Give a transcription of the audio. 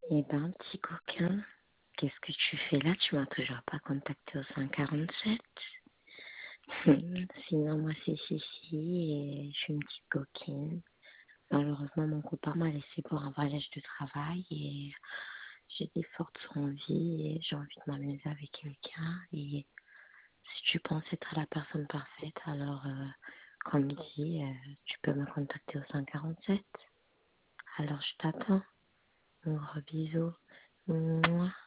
Eh ben, petit coquin, qu'est-ce que tu fais là? Tu m'as toujours pas contacté au 147. Sinon, moi, c'est Cici et je suis une petite coquine. Malheureusement, mon copain m'a laissé pour un voyage de travail et j'ai des fortes envies et j'ai envie de m'amuser avec quelqu'un. Et si tu penses être la personne parfaite, alors, comme dit, tu peux me contacter au 147. Alors, je t'attends. Un gros bisou. Mouah.